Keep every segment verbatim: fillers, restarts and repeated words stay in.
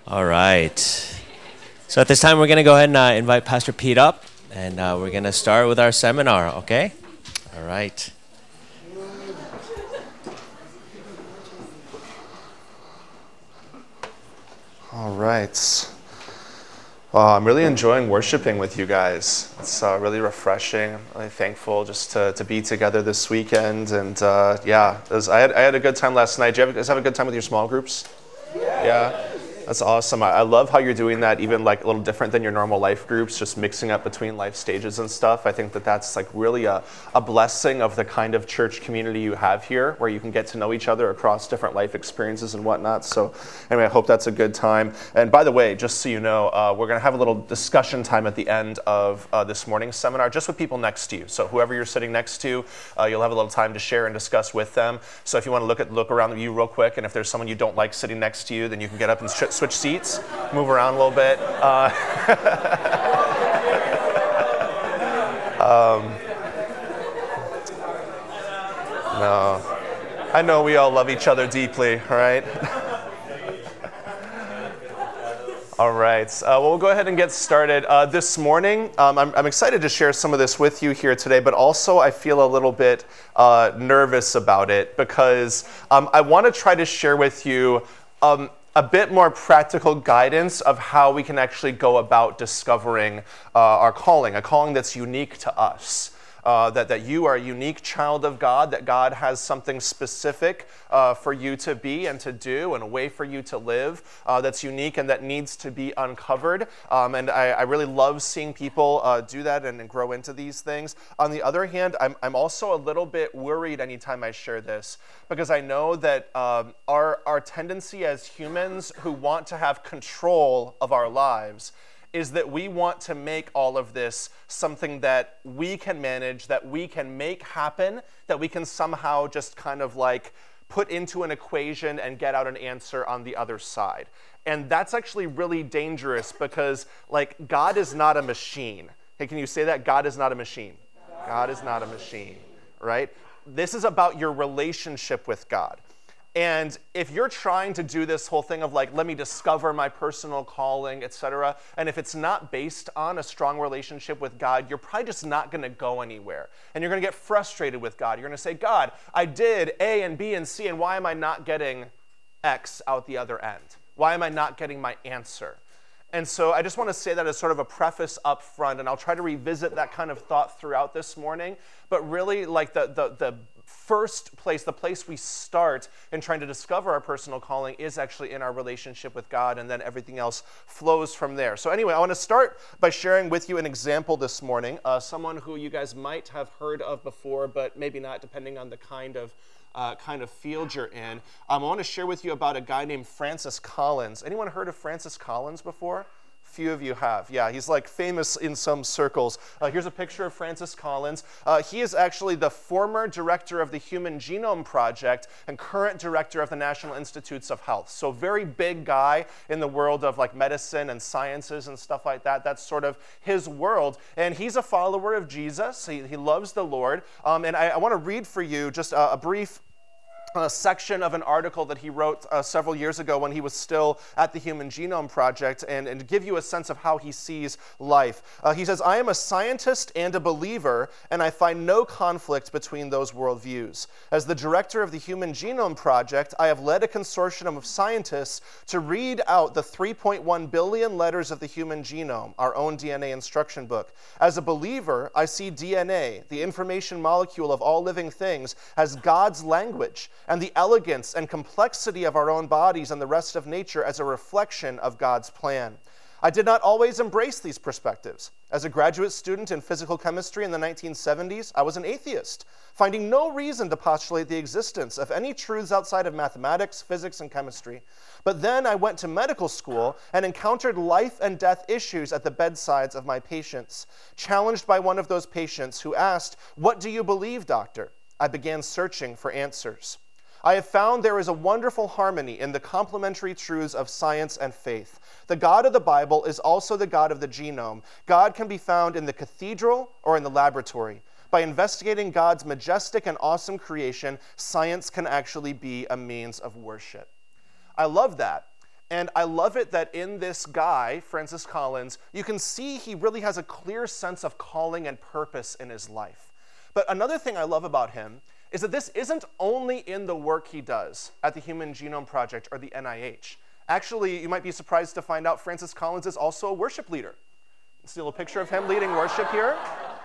All right. So at this time, we're going to go ahead and uh, invite Pastor Pete up, and uh, we're going to start with our seminar, okay? All right. All right. Well, I'm really enjoying worshiping with you guys. It's uh, really refreshing. I'm really thankful just to, to be together this weekend. And uh, yeah, it was, I, had, I had a good time last night. Did you have, guys have a good time with your small groups? Yeah. yeah? That's awesome. I, I love how you're doing that, even like a little different than your normal life groups, just mixing up between life stages and stuff. I think that that's like really a, a blessing of the kind of church community you have here, where you can get to know each other across different life experiences and whatnot. So anyway, I hope that's a good time. And by the way, just so you know, uh, we're going to have a little discussion time at the end of uh, this morning's seminar, just with people next to you. So whoever you're sitting next to, uh, you'll have a little time to share and discuss with them. So if you want to look at look around you real quick, and if there's someone you don't like sitting next to you, then you can get up and sh- switch seats, move around a little bit. Uh, um, no, I know we all love each other deeply, all right? All right, uh, well, we'll go ahead and get started. Uh, this morning, um, I'm, I'm excited to share some of this with you here today, but also I feel a little bit uh, nervous about it because um, I want to try to share with you um, a bit more practical guidance of how we can actually go about discovering uh, our calling, a calling that's unique to us. Uh, that, that you are a unique child of God, that God has something specific uh, for you to be and to do, and a way for you to live uh, that's unique and that needs to be uncovered. Um, and I, I really love seeing people uh, do that and, and grow into these things. On the other hand, I'm, I'm also a little bit worried anytime I share this, because I know that um, our, our tendency as humans who want to have control of our lives is that we want to make all of this something that we can manage, that we can make happen, that we can somehow just kind of like put into an equation and get out an answer on the other side. And that's actually really dangerous because, like, God is not a machine. Hey, can you say that? God is not a machine. God is not a machine, right? This is about your relationship with God. And if you're trying to do this whole thing of like, let me discover my personal calling, et cetera, and if it's not based on a strong relationship with God, you're probably just not going to go anywhere. And you're going to get frustrated with God. You're going to say, God, I did A and B and C, and why am I not getting X out the other end? Why am I not getting my answer? And so I just want to say that as sort of a preface up front, and I'll try to revisit that kind of thought throughout this morning. But really, like the the the first place, the place we start in trying to discover our personal calling is actually in our relationship with God, and then everything else flows from there. So anyway, I want to start by sharing with you an example this morning, uh, someone who you guys might have heard of before, but maybe not, depending on the kind of uh, kind of field you're in. Um, I want to share with you about a guy named Francis Collins. Anyone heard of Francis Collins before? Few of you have. Yeah, he's like famous in some circles. Uh, here's a picture of Francis Collins. Uh, he is actually the former director of the Human Genome Project and current director of the National Institutes of Health. So very big guy in the world of like medicine and sciences and stuff like that. That's sort of his world. And he's a follower of Jesus. He, he loves the Lord. Um, and I, I want to read for you just a, a brief a section of an article that he wrote uh, several years ago when he was still at the Human Genome Project, and, and give you a sense of how he sees life. Uh, he says, I am a scientist and a believer, and I find no conflict between those worldviews. As the director of the Human Genome Project, I have led a consortium of scientists to read out the three point one billion letters of the human genome, our own D N A instruction book. As a believer, I see D N A, the information molecule of all living things, as God's language, and the elegance and complexity of our own bodies and the rest of nature as a reflection of God's plan. I did not always embrace these perspectives. As a graduate student in physical chemistry in the nineteen seventies, I was an atheist, finding no reason to postulate the existence of any truths outside of mathematics, physics, and chemistry. But then I went to medical school and encountered life and death issues at the bedsides of my patients. Challenged by one of those patients who asked, "What do you believe, doctor?" I began searching for answers. I have found there is a wonderful harmony in the complementary truths of science and faith. The God of the Bible is also the God of the genome. God can be found in the cathedral or in the laboratory. By investigating God's majestic and awesome creation, science can actually be a means of worship. I love that. And I love it that in this guy, Francis Collins, you can see he really has a clear sense of calling and purpose in his life. But another thing I love about him is that this isn't only in the work he does at the Human Genome Project or the N I H. Actually, you might be surprised to find out Francis Collins is also a worship leader. See a little picture of him leading worship here.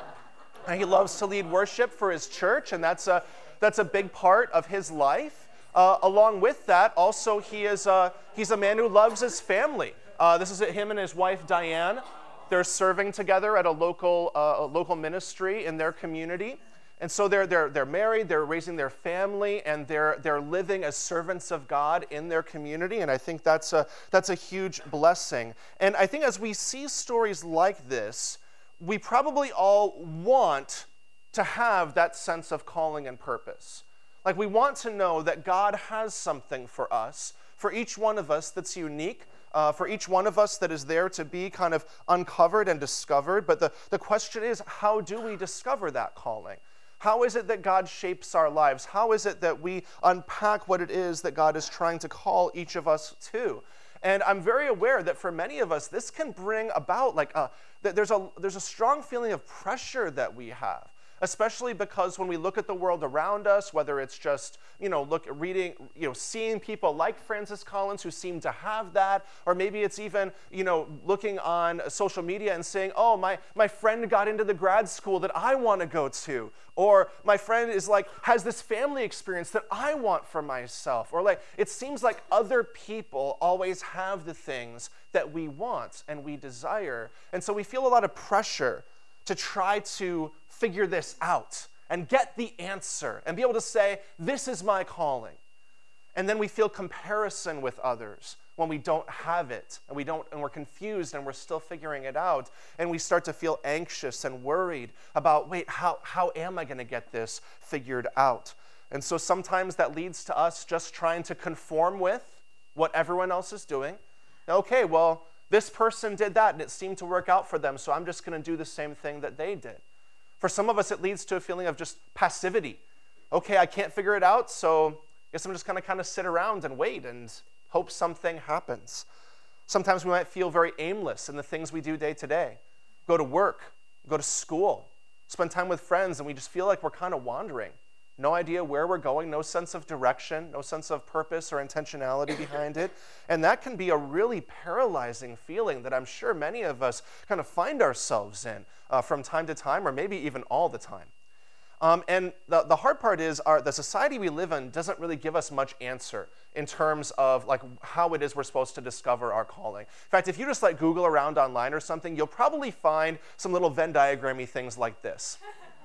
And he loves to lead worship for his church, and that's a, that's a big part of his life. Uh, along with that, also he is a, he's a man who loves his family. Uh, this is him and his wife Diane. They're serving together at a local uh, a local ministry in their community, and so they're they're they're married. They're raising their family, and they're they're living as servants of God in their community. And I think that's a that's a huge blessing. And I think as we see stories like this, we probably all want to have that sense of calling and purpose. Like we want to know that God has something for us, for each one of us that's unique, uh, for each one of us that is there to be kind of uncovered and discovered. But the, the question is, how do we discover that calling? How is it that God shapes our lives? How is it that we unpack what it is that God is trying to call each of us to? And I'm very aware that for many of us, this can bring about like a, that there's a there's a strong feeling of pressure that we have, especially because when we look at the world around us, whether it's just, you know, look reading, you know, seeing people like Francis Collins who seem to have that, or maybe it's even, you know, looking on social media and saying, oh, my, my friend got into the grad school that I want to go to, or my friend is like, has this family experience that I want for myself, or like, it seems like other people always have the things that we want and we desire, and so we feel a lot of pressure to try to figure this out and get the answer and be able to say, this is my calling. And then we feel comparison with others when we don't have it, and we don't, and we're confused and we're still figuring it out, and we start to feel anxious and worried about, wait, how, how am I going to get this figured out? And so sometimes that leads to us just trying to conform with what everyone else is doing. Okay, well, this person did that and it seemed to work out for them, so I'm just going to do the same thing that they did. For some of us, it leads to a feeling of just passivity. Okay, I can't figure it out, so I guess I'm just going to kind of sit around and wait and hope something happens. Sometimes we might feel very aimless in the things we do day to day. Go to work, go to school, spend time with friends, and we just feel like we're kind of wandering. No idea where we're going, no sense of direction, no sense of purpose or intentionality behind it. And that can be a really paralyzing feeling that I'm sure many of us kind of find ourselves in uh, from time to time, or maybe even all the time. Um, and the, the hard part is our, the society we live in doesn't really give us much answer in terms of like how it is we're supposed to discover our calling. In fact, if you just like Google around online or something, you'll probably find some little Venn diagram-y things like this.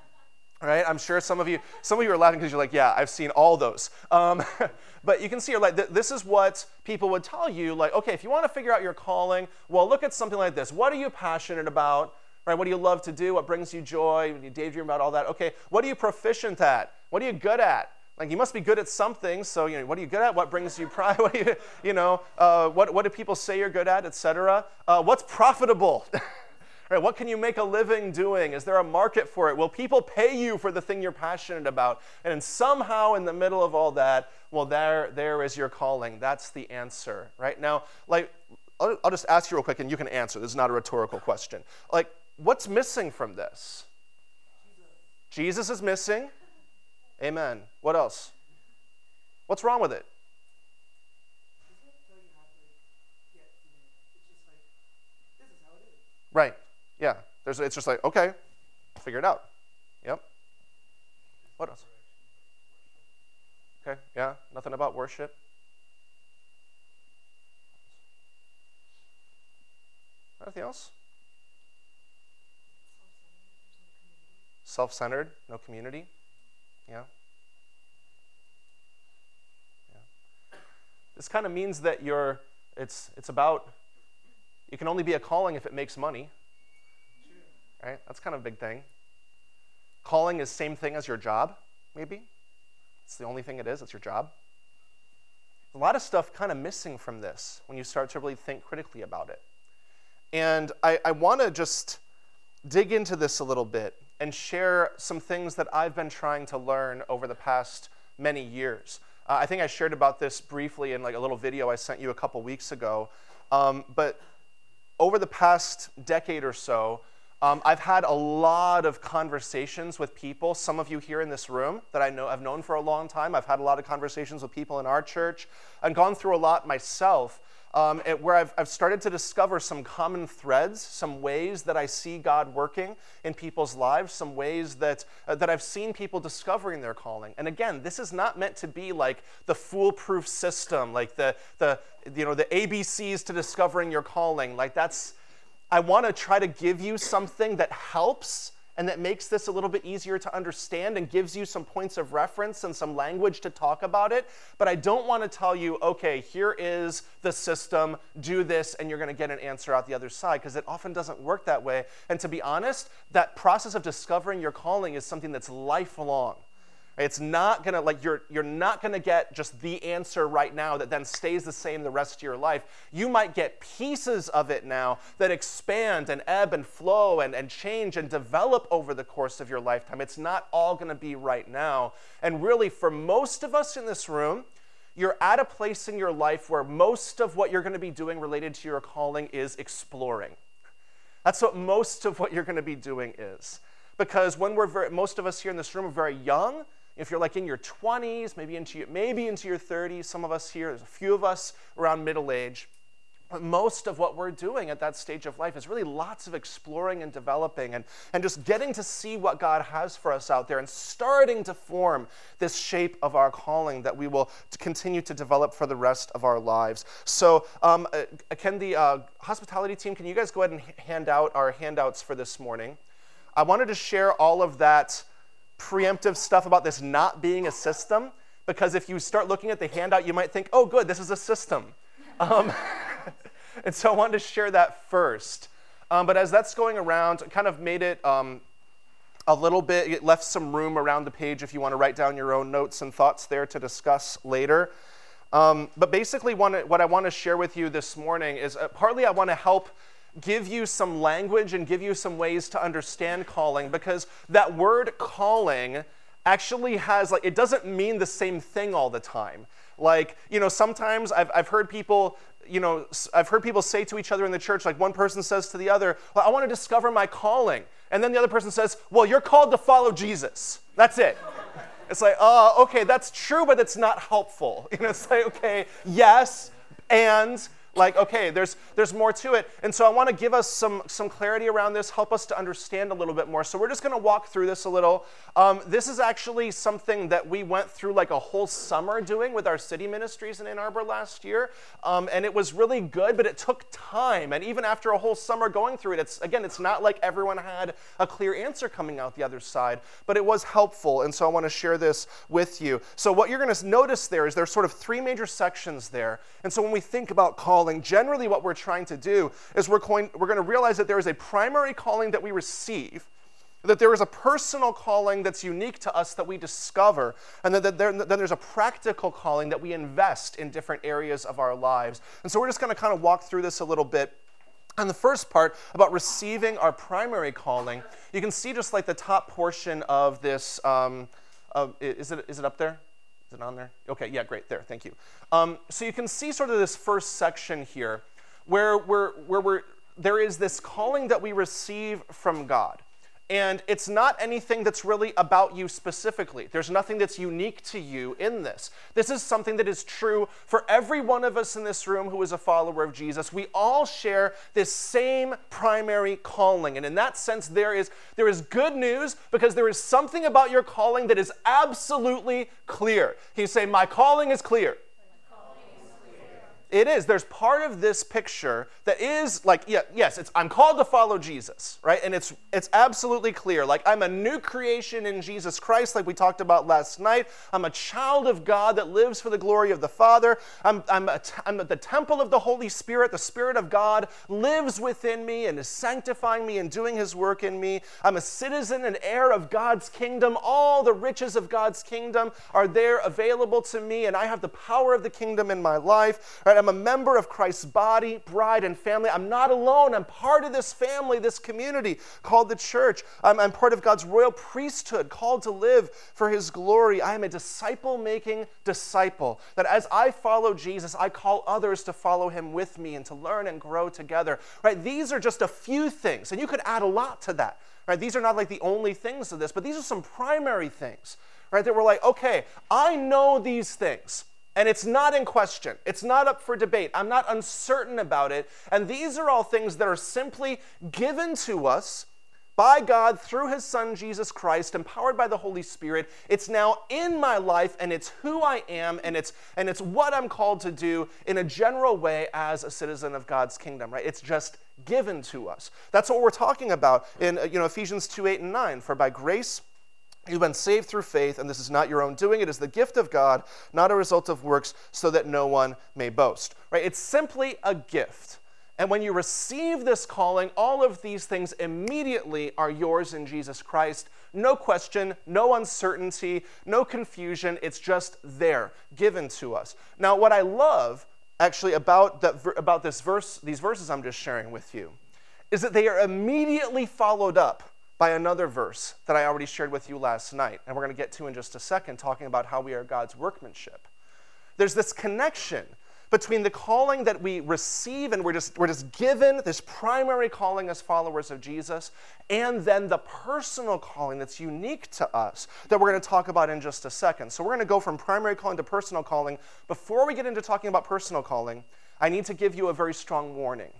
All right, I'm sure some of you, some of you are laughing because you're like, yeah, I've seen all those. Um, but you can see, like, th- this is what people would tell you, like, okay, if you want to figure out your calling, well, look at something like this. What are you passionate about? Right? What do you love to do? What brings you joy? When you daydream about all that? Okay, what are you proficient at? What are you good at? Like, you must be good at something. So, you know, what are you good at? What brings you pride? What do you, you know, uh, what what do people say you're good at, et cetera? Uh, what's profitable? Right, what can you make a living doing? Is there a market for it? Will people pay you for the thing you're passionate about? And somehow in the middle of all that, well, there, there is your calling. That's the answer, right? Now, like, I'll, I'll just ask you real quick, and you can answer. This is not a rhetorical question. Like, what's missing from this? Jesus, Jesus is missing. Amen. What else? What's wrong with it? Right. Yeah, there's, it's just like, okay, figure it out. Yep. What else? Okay, yeah, nothing about worship. Anything else? Self-centered, no community. Yeah. Yeah. This kind of means that you're, it's, it's about, you can only be a calling if it makes money. Right? That's kind of a big thing. Calling is same thing as your job, maybe. It's the only thing it is, it's your job. A lot of stuff kind of missing from this when you start to really think critically about it. And I, I want to just dig into this a little bit and share some things that I've been trying to learn over the past many years. Uh, I think I shared about this briefly in like a little video I sent you a couple weeks ago. Um, but over the past decade or so, um, I've had a lot of conversations with people, some of you here in this room that I know I've known for a long time. I've had a lot of conversations with people in our church and gone through a lot myself. Um, it, where I've, I've started to discover some common threads, some ways that I see God working in people's lives, some ways that, uh, that I've seen people discovering their calling. And again, this is not meant to be like the foolproof system, like the, the, you know, the A B Cs to discovering your calling. Like that's, I want to try to give you something that helps and that makes this a little bit easier to understand and gives you some points of reference and some language to talk about it. But I don't want to tell you, okay, here is the system, do this, and you're going to get an answer out the other side, because it often doesn't work that way. And to be honest, that process of discovering your calling is something that's lifelong. It's not gonna, like, you're you're not gonna get just the answer right now that then stays the same the rest of your life. You might get pieces of it now that expand and ebb and flow and, and change and develop over the course of your lifetime. It's not all gonna be right now. And really, for most of us in this room, you're at a place in your life where most of what you're gonna be doing related to your calling is exploring. That's what most of what you're gonna be doing is. Because when we're very, most of us here in this room are very young. If you're like in your twenties, maybe into your, maybe into your thirties, some of us here, there's a few of us around middle age. But most of what we're doing at that stage of life is really lots of exploring and developing and, and just getting to see what God has for us out there and starting to form this shape of our calling that we will continue to develop for the rest of our lives. So um, uh, can the uh, hospitality team, can you guys go ahead and hand out our handouts for this morning? I wanted to share all of that preemptive stuff about this not being a system, because if you start looking at the handout, you might think, oh, good, this is a system. Um, and so I wanted to share that first. Um, but as that's going around, it kind of made it um, a little bit, it left some room around the page if you want to write down your own notes and thoughts there to discuss later. Um, but basically, wanna, what I want to share with you this morning is uh, partly I want to help give you some language and give you some ways to understand calling, because that word calling actually has, like, it doesn't mean the same thing all the time. Like, you know, sometimes I've, I've heard people, you know, I've heard people say to each other in the church, like one person says to the other, well, I want to discover my calling. And then the other person says, well, you're called to follow Jesus. That's it. It's like, oh, okay, that's true, but it's not helpful. You know, it's like, okay, yes, and like, okay, there's there's more to it. And so I want to give us some, some clarity around this, help us to understand a little bit more. So we're just going to walk through this a little. Um, this is actually something that we went through like a whole summer doing with our city ministries in Ann Arbor last year. Um, and it was really good, but it took time. And even after a whole summer going through it, it's again, it's not like everyone had a clear answer coming out the other side, but it was helpful. And so I want to share this with you. So what you're going to notice there is there's sort of three major sections there. And so when we think about calling, generally what we're trying to do is we're going, we're going to realize that there is a primary calling that we receive, that there is a personal calling that's unique to us that we discover, and that, that there, then there's a practical calling that we invest in different areas of our lives. And so we're just going to kind of walk through this a little bit. And the first part about receiving our primary calling, you can see just like the top portion of this, um, uh, is it is it up there? Is it on there? Okay, yeah, great, there, thank you. Um, so you can see sort of this first section here where, we're, where we're, there is this calling that we receive from God. And it's not anything that's really about you specifically. There's nothing that's unique to you in this. This is something that is true for every one of us in this room who is a follower of Jesus. We all share this same primary calling. And in that sense, there is, there is good news, because there is something about your calling that is absolutely clear. Can you say, my calling is clear? It is. There's part of this picture that is like, yeah, yes, it's, I'm called to follow Jesus, right? And it's it's absolutely clear. Like, I'm a new creation in Jesus Christ, like we talked about last night. I'm a child of God that lives for the glory of the Father. I'm, I'm, a, I'm at the temple of the Holy Spirit. The Spirit of God lives within me and is sanctifying me and doing his work in me. I'm a citizen and heir of God's kingdom. All the riches of God's kingdom are there available to me, and I have the power of the kingdom in my life, right? I'm a member of Christ's body, bride, and family. I'm not alone. I'm part of this family, this community called the church. I'm, I'm part of God's royal priesthood, called to live for his glory. I am a disciple-making disciple, that as I follow Jesus, I call others to follow him with me and to learn and grow together. Right? These are just a few things, and you could add a lot to that. Right? These are not like the only things of this, but these are some primary things, right? That we're like, okay, I know these things, and it's not in question. It's not up for debate. I'm not uncertain about it. And these are all things that are simply given to us by God through his Son, Jesus Christ, empowered by the Holy Spirit. It's now in my life, and it's who I am, and it's and it's what I'm called to do in a general way as a citizen of God's kingdom, right? It's just given to us. That's what we're talking about in you know Ephesians two, eight, and nine. For by grace you've been saved through faith, and this is not your own doing. It is the gift of God, not a result of works, so that no one may boast. Right? It's simply a gift. And when you receive this calling, all of these things immediately are yours in Jesus Christ. No question, no uncertainty, no confusion. It's just there, given to us. Now, what I love, actually, about that about this verse, these verses I'm just sharing with you, is that they are immediately followed up by another verse that I already shared with you last night, and we're going to get to in just a second, talking about how we are God's workmanship. There's this connection between the calling that we receive and we're just, we're just given, this primary calling as followers of Jesus, and then the personal calling that's unique to us that we're going to talk about in just a second. So we're going to go from primary calling to personal calling. Before we get into talking about personal calling, I need to give you a very strong warning.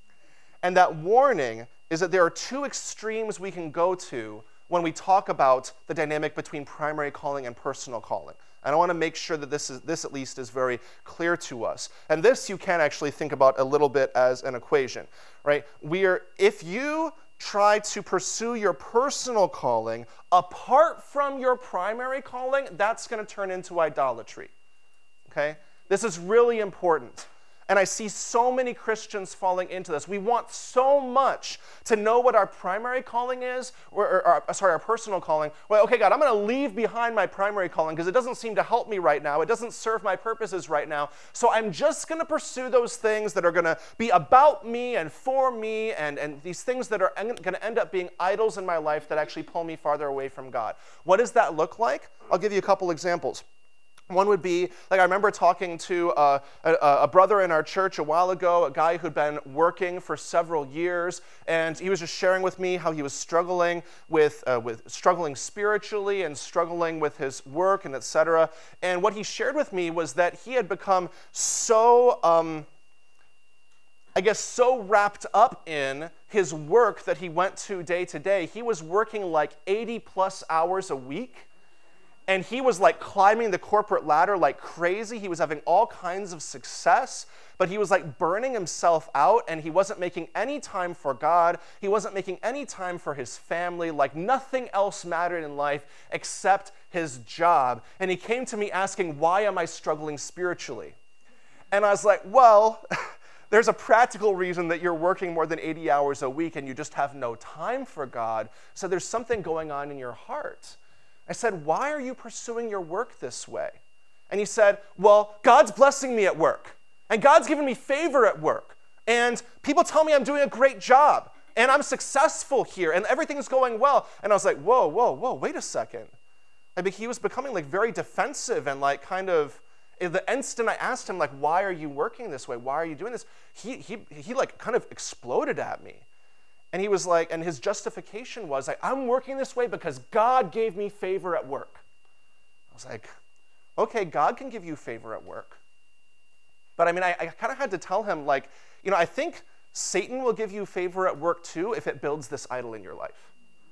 And that warning is that there are two extremes we can go to when we talk about the dynamic between primary calling and personal calling. And I want to make sure that this is this at least is very clear to us. And this you can actually think about a little bit as an equation, right? We are, if you try to pursue your personal calling apart from your primary calling, that's going to turn into idolatry. Okay? This is really important. And I see so many Christians falling into this. We want so much to know what our primary calling is, or, or, or sorry, our personal calling. Well, okay, God, I'm going to leave behind my primary calling because it doesn't seem to help me right now. It doesn't serve my purposes right now. So I'm just going to pursue those things that are going to be about me and for me, and, and these things that are going to end up being idols in my life that actually pull me farther away from God. What does that look like? I'll give you a couple examples. One would be, like I remember talking to uh, a, a brother in our church a while ago, a guy who'd been working for several years, and he was just sharing with me how he was struggling with, uh, with struggling spiritually and struggling with his work and et cetera. And what he shared with me was that he had become so, um, I guess, so wrapped up in his work that he went to day to day. He was working like eighty plus hours a week. And he was like climbing the corporate ladder like crazy. He was having all kinds of success, but he was like burning himself out, and he wasn't making any time for God. He wasn't making any time for his family. Like nothing else mattered in life except his job. And he came to me asking, why am I struggling spiritually? And I was like, well, there's a practical reason that you're working more than eighty hours a week and you just have no time for God. So there's something going on in your heart. I said, why are you pursuing your work this way? And he said, well, God's blessing me at work, and God's giving me favor at work, and people tell me I'm doing a great job, and I'm successful here, and everything's going well. And I was like, whoa, whoa, whoa, wait a second. I mean, he was becoming like very defensive and like kind of, the instant I asked him, like, why are you working this way? Why are you doing this? He, he, he like kind of exploded at me. And he was like, and his justification was like, I'm working this way because God gave me favor at work. I was like, okay, God can give you favor at work. But I mean, I, I kind of had to tell him, like, you know, I think Satan will give you favor at work too if it builds this idol in your life.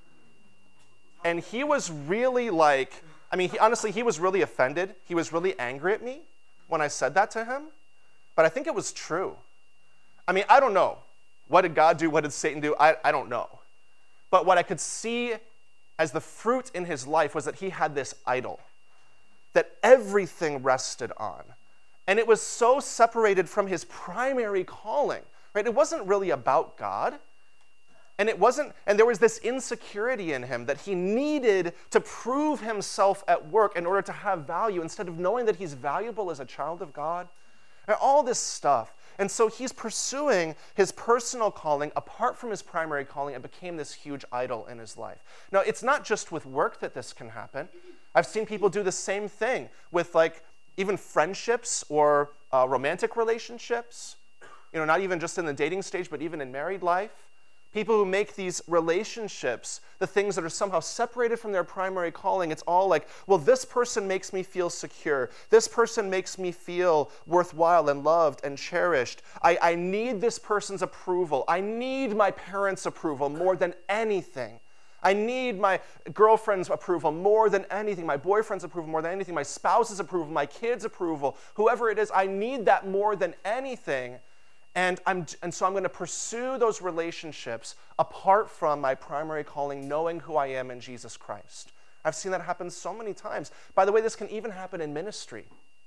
And he was really like, I mean, he, honestly, he was really offended. He was really angry at me when I said that to him. But I think it was true. I mean, I don't know. What did God do? What did Satan do? I, I don't know. But what I could see as the fruit in his life was that he had this idol that everything rested on. And it was so separated from his primary calling, right? It wasn't really about God. And it wasn't, and there was this insecurity in him that he needed to prove himself at work in order to have value, instead of knowing that he's valuable as a child of God. and all this stuff. And so he's pursuing his personal calling apart from his primary calling and became this huge idol in his life. Now, it's not just with work that this can happen. I've seen people do the same thing with like even friendships or uh, romantic relationships. You know, not even just in the dating stage, but even in married life. People who make these relationships, the things that are somehow separated from their primary calling, it's all like, well, this person makes me feel secure. This person makes me feel worthwhile and loved and cherished. I, I need this person's approval. I need my parents' approval more than anything. I need my girlfriend's approval more than anything, my boyfriend's approval more than anything, my spouse's approval, my kids' approval, whoever it is, I need that more than anything. And, I'm, and so I'm going to pursue those relationships apart from my primary calling, knowing who I am in Jesus Christ. I've seen that happen so many times. By the way, this can even happen in ministry.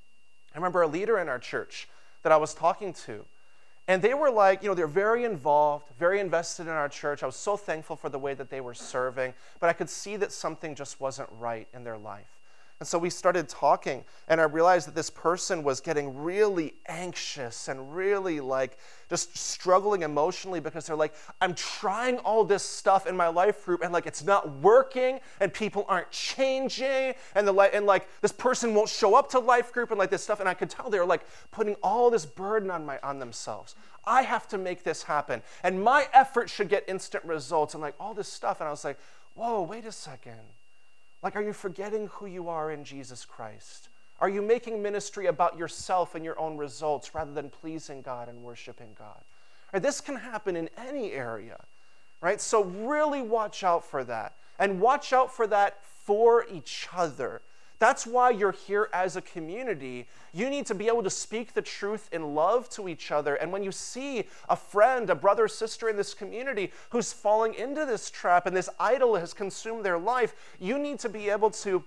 I remember a leader in our church that I was talking to, and they were like, you know, they're very involved, very invested in our church. I was so thankful for the way that they were serving, but I could see that something just wasn't right in their life. And so we started talking, and I realized that this person was getting really anxious and really like just struggling emotionally because they're like, I'm trying all this stuff in my life group, and like it's not working, and people aren't changing, and the and like this person won't show up to life group and like this stuff. And I could tell they were like putting all this burden on my on themselves. I have to make this happen, and my effort should get instant results, and like all this stuff. And I was like, whoa, wait a second. Like, are you forgetting who you are in Jesus Christ? Are you making ministry about yourself and your own results rather than pleasing God and worshiping God? Right, this can happen in any area, right? So really watch out for that. And watch out for that for each other. That's why you're here as a community. You need to be able to speak the truth in love to each other. And when you see a friend, a brother or sister in this community who's falling into this trap and this idol has consumed their life, you need to be able to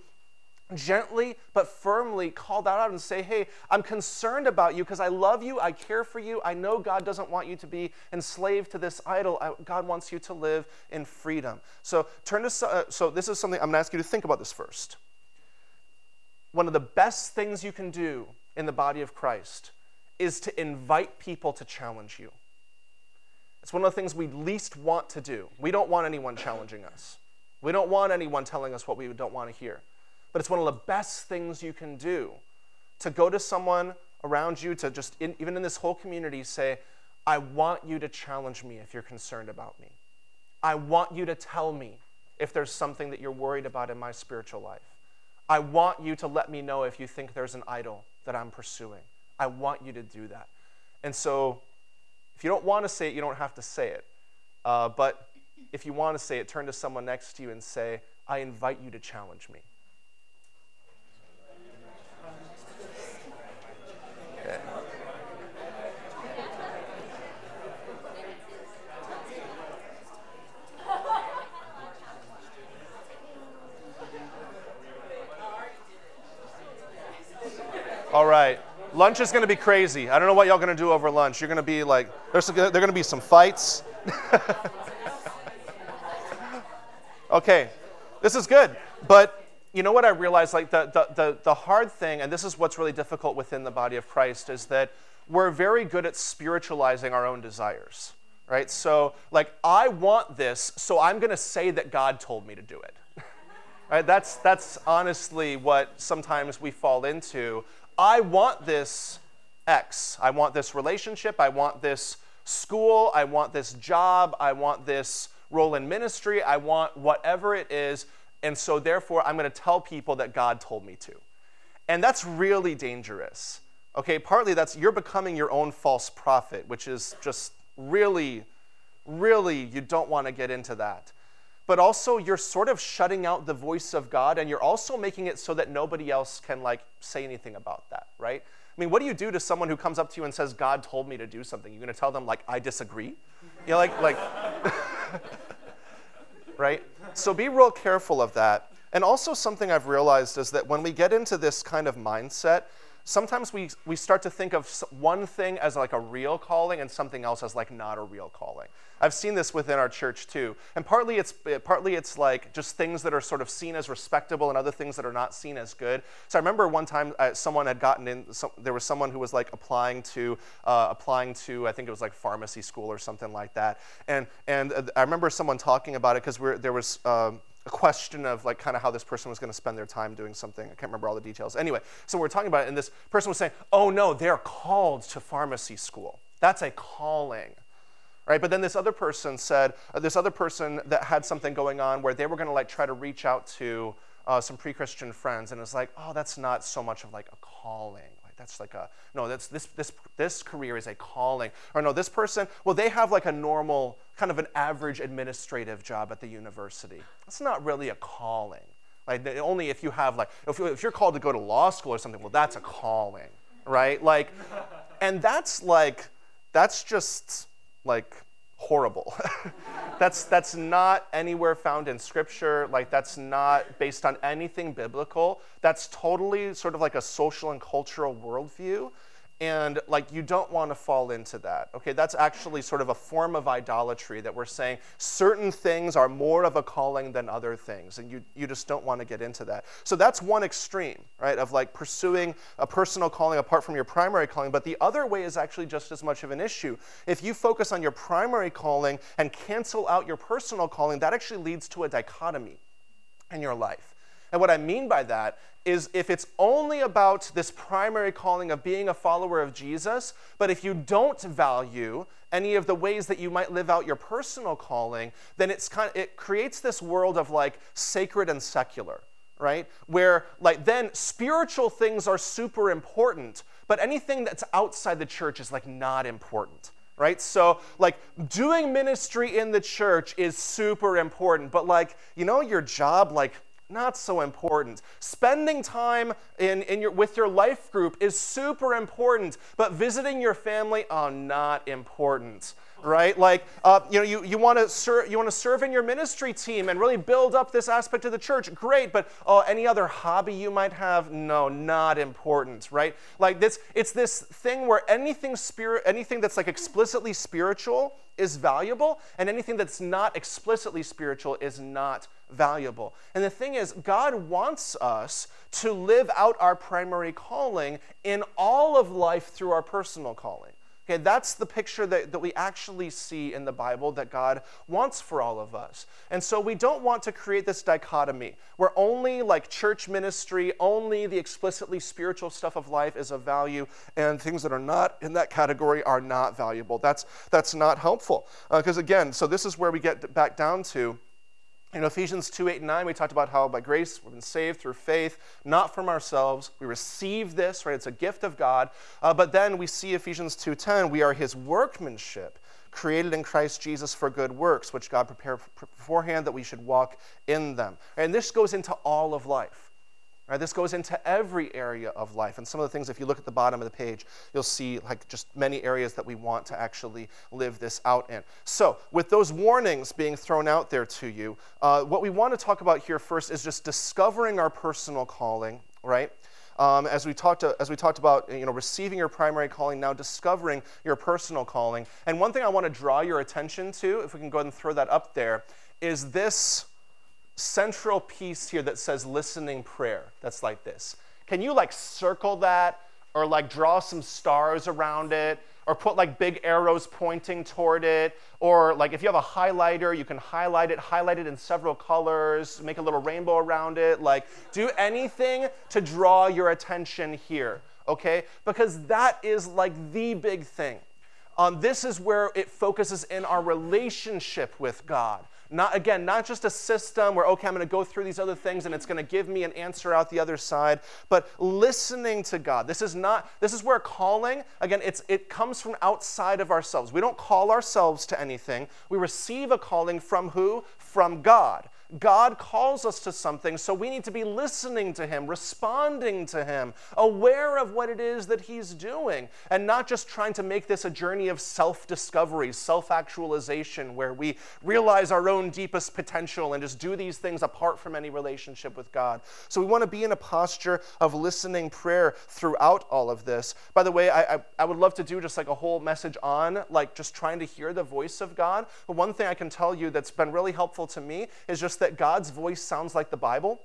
gently but firmly call that out and say, hey, I'm concerned about you because I love you, I care for you, I know God doesn't want you to be enslaved to this idol. I, God wants you to live in freedom. So turn to, uh, so this is something I'm going to ask you to think about this first. One of the best things you can do in the body of Christ is to invite people to challenge you. It's one of the things we least want to do. We don't want anyone challenging us. We don't want anyone telling us what we don't want to hear. But it's one of the best things you can do to go to someone around you, to just, in, even in this whole community, say, I want you to challenge me if you're concerned about me. I want you to tell me if there's something that you're worried about in my spiritual life. I want you to let me know if you think there's an idol that I'm pursuing. I want you to do that. And so if you don't want to say it, you don't have to say it. Uh, but if you want to say it, turn to someone next to you and say, I invite you to challenge me. Okay. All right, lunch is going to be crazy. I don't know what y'all going to do over lunch. You're going to be like, there's there are going to be some fights. Okay, this is good. But you know what I realized? Like the, the, the, the hard thing, and this is what's really difficult within the body of Christ, is that we're very good at spiritualizing our own desires, right? So like, I want this, so I'm going to say that God told me to do it. Right? That's, that's honestly what sometimes we fall into. I want this X. I want this relationship. I want this school. I want this job. I want this role in ministry. I want whatever it is. And so therefore, I'm going to tell people that God told me to. And that's really dangerous. Okay, partly that's you're becoming your own false prophet, which is just really, really, you don't want to get into that. But also you're sort of shutting out the voice of God, and you're also making it so that nobody else can like say anything about that, right? I mean, what do you do to someone who comes up to you and says, God told me to do something? You're going to tell them like, I disagree? You know, like, like, right? So be real careful of that. And also something I've realized is that when we get into this kind of mindset, sometimes we, we start to think of one thing as like a real calling and something else as like not a real calling. I've seen this within our church too. And partly it's partly it's like just things that are sort of seen as respectable and other things that are not seen as good. So I remember one time uh, someone had gotten in, some, there was someone who was like applying to, uh, applying to, I think it was like pharmacy school or something like that. And, and uh, I remember someone talking about it because there was, um, a question of like kind of how this person was going to spend their time doing something. I can't remember all the details. Anyway, so we're talking about it, and this person was saying, oh no, they're called to pharmacy school. That's a calling, right? But then this other person said, uh, this other person that had something going on where they were going to like try to reach out to uh, some pre-Christian friends, and it's like, oh, that's not so much of like a calling. That's like a, no, that's this this this career is a calling. Or no, this person, well, they have like a normal, kind of an average administrative job at the university. That's not really a calling. Like only if you have like, if, if you're called to go to law school or something, well, that's a calling, right? Like, and that's like, that's just like horrible. that's that's not anywhere found in Scripture. Like that's not based on anything biblical. That's totally sort of like a social and cultural worldview. And like you don't want to fall into that. Okay, that's actually sort of a form of idolatry that we're saying certain things are more of a calling than other things, and you you just don't want to get into that. So that's one extreme, right, of like pursuing a personal calling apart from your primary calling. But the other way is actually just as much of an issue. If you focus on your primary calling and cancel out your personal calling, that actually leads to a dichotomy in your life. And what I mean by that is if it's only about this primary calling of being a follower of Jesus, but if you don't value any of the ways that you might live out your personal calling, then it's kind of, it creates this world of like sacred and secular, right? Where like then spiritual things are super important, but anything that's outside the church is like not important. Right? So like doing ministry in the church is super important, but like, you know, your job, like not so important. Spending time in, in your, with your life group is super important, but visiting your family, oh, not important, right? Like, uh, you know, you, you want to serve, you want to serve in your ministry team and really build up this aspect of the church, great, but oh, any other hobby you might have, no, not important, right? Like this, it's this thing where anything spirit, anything that's like explicitly spiritual is valuable, and anything that's not explicitly spiritual is not valuable. And the thing is, God wants us to live out our primary calling in all of life through our personal calling. Okay, that's the picture that, that we actually see in the Bible that God wants for all of us. And so we don't want to create this dichotomy where only like church ministry, only the explicitly spiritual stuff of life is of value, and things that are not in that category are not valuable. That's, that's not helpful. Because uh, again, so this is where we get back down to, in Ephesians two, eight, and nine, we talked about how by grace we've been saved through faith, not from ourselves. We receive this, right? It's a gift of God. Uh, but then we see Ephesians two ten, we are his workmanship, created in Christ Jesus for good works, which God prepared beforehand that we should walk in them. And this goes into all of life. Right, this goes into every area of life. And some of the things, if you look at the bottom of the page, you'll see like just many areas that we want to actually live this out in. So with those warnings being thrown out there to you, uh, what we want to talk about here first is just discovering our personal calling, right? Um, as we talked to, as we talked about, you know, receiving your primary calling, now discovering your personal calling. And one thing I want to draw your attention to, if we can go ahead and throw that up there, is this central piece here that says listening prayer. That's like this. Can you like circle that, or like draw some stars around it, or put like big arrows pointing toward it, or like if you have a highlighter, you can highlight it, highlight it in several colors, make a little rainbow around it, like do anything to draw your attention here, okay? Because that is like the big thing. Um, this is where it focuses in our relationship with God. Not, again, not just a system where, okay, I'm going to go through these other things and it's going to give me an answer out the other side, but listening to God. This is not, this is where calling, again, it's it comes from outside of ourselves. We don't call ourselves to anything. We receive a calling from who? From God. God calls us to something, so we need to be listening to him, responding to him, aware of what it is that he's doing, and not just trying to make this a journey of self-discovery, self-actualization, where we realize our own deepest potential and just do these things apart from any relationship with God. So we want to be in a posture of listening prayer throughout all of this. By the way, I, I, I would love to do just like a whole message on like just trying to hear the voice of God. But one thing I can tell you that's been really helpful to me is just that God's voice sounds like the Bible.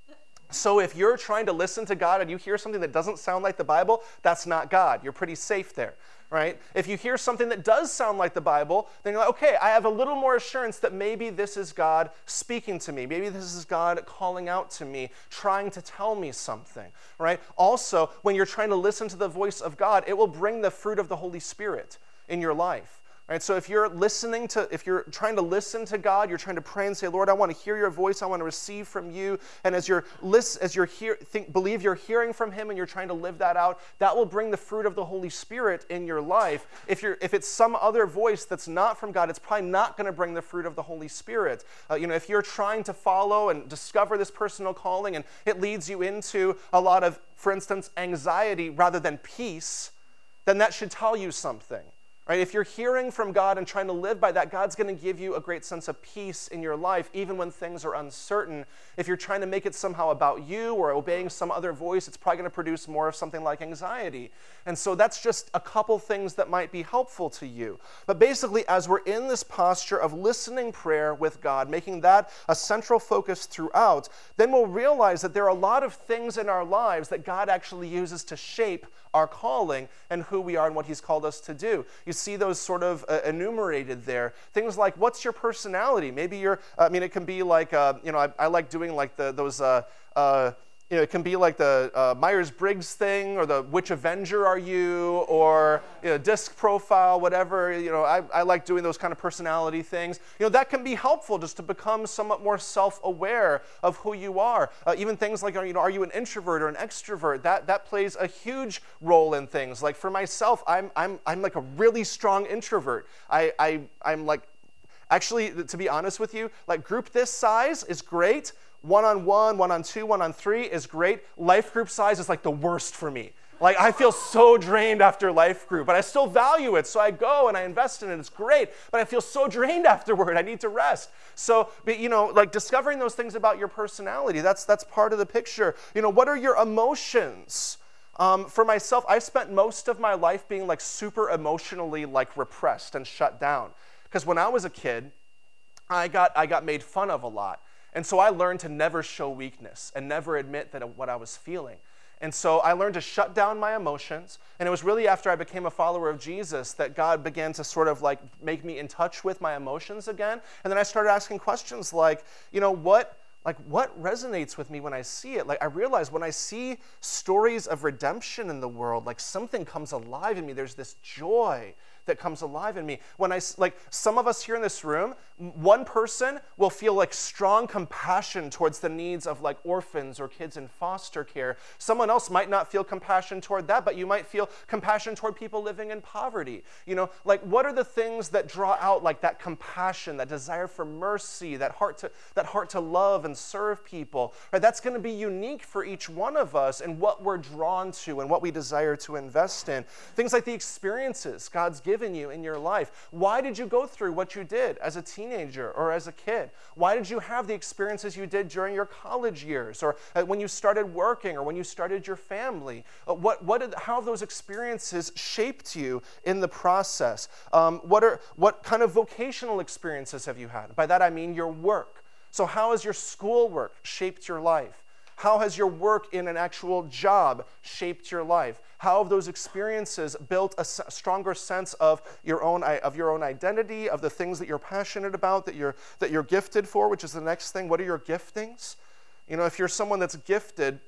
So if you're trying to listen to God and you hear something that doesn't sound like the Bible, that's not God. You're pretty safe there, right? If you hear something that does sound like the Bible, then you're like, okay, I have a little more assurance that maybe this is God speaking to me. Maybe this is God calling out to me, trying to tell me something, right? Also, when you're trying to listen to the voice of God, it will bring the fruit of the Holy Spirit in your life. Right, so if you're listening to, if you're trying to listen to God, you're trying to pray and say, Lord, I want to hear your voice, I want to receive from you. And as you're listen, as you're hear, think, believe you're hearing from him and you're trying to live that out, that will bring the fruit of the Holy Spirit in your life. If you're, if it's some other voice that's not from God, it's probably not going to bring the fruit of the Holy Spirit. Uh, you know, if you're trying to follow and discover this personal calling and it leads you into a lot of, for instance, anxiety rather than peace, then that should tell you something. Right? If you're hearing from God and trying to live by that, God's going to give you a great sense of peace in your life, even when things are uncertain. If you're trying to make it somehow about you or obeying some other voice, it's probably going to produce more of something like anxiety. And so that's just a couple things that might be helpful to you. But basically, as we're in this posture of listening prayer with God, making that a central focus throughout, then we'll realize that there are a lot of things in our lives that God actually uses to shape our calling and who we are and what he's called us to do. You see those sort of uh, enumerated there. Things like, what's your personality? Maybe you're, I mean, it can be like, uh, you know, I, I like doing like the those, uh, uh, you know, it can be like the uh, Myers-Briggs thing or the which Avenger are you or, you know, disc profile, whatever. You know, I, I like doing those kind of personality things. You know, that can be helpful just to become somewhat more self-aware of who you are. Uh, even things like, you know, are you an introvert or an extrovert? That that plays a huge role in things. Like for myself, I'm I'm I'm like a really strong introvert. I, I I'm like, actually, to be honest with you, like group this size is great. One-on-one, one-on-two, one-on-three is great. Life group size is like the worst for me. Like I feel so drained after life group, but I still value it. So I go and I invest in it. It's great, but I feel so drained afterward. I need to rest. So, but, you know, like discovering those things about your personality, that's that's part of the picture. You know, what are your emotions? Um, for myself, I spent most of my life being like super emotionally like repressed and shut down. Because when I was a kid, I got I got made fun of a lot. And so I learned to never show weakness and never admit that what I was feeling. And so I learned to shut down my emotions. And it was really after I became a follower of Jesus that God began to sort of like make me in touch with my emotions again. And then I started asking questions like, you know, what Like, what resonates with me when I see it? Like, I realize when I see stories of redemption in the world, like something comes alive in me. There's this joy that comes alive in me. When I, like, some of us here in this room, one person will feel like strong compassion towards the needs of like orphans or kids in foster care. Someone else might not feel compassion toward that, but you might feel compassion toward people living in poverty. You know, like, what are the things that draw out like that compassion, that desire for mercy, that heart to that heart to love and serve people? Right? That's going to be unique for each one of us and what we're drawn to and what we desire to invest in. Things like the experiences God's given you in your life. Why did you go through what you did as a teenager or as a kid? Why did you have the experiences you did during your college years or when you started working or when you started your family? What, what did, how have those experiences shaped you in the process? Um, what are, what kind of vocational experiences have you had? By that I mean your work. So how has your schoolwork shaped your life? How has your work in an actual job shaped your life? How have those experiences built a stronger sense of your own of your own identity, of the things that you're passionate about, that you're that you're gifted for, which is the next thing. What are your giftings? You know, if you're someone that's gifted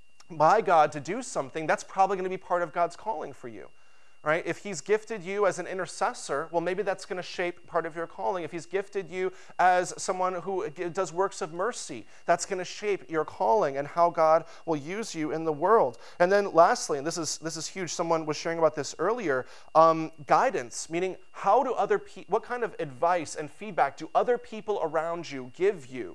by God to do something, that's probably going to be part of God's calling for you. Right? If he's gifted you as an intercessor, well, maybe that's going to shape part of your calling. If he's gifted you as someone who does works of mercy, that's going to shape your calling and how God will use you in the world. And then lastly, and this is this is huge, someone was sharing about this earlier, um, guidance, meaning how do other pe- what kind of advice and feedback do other people around you give you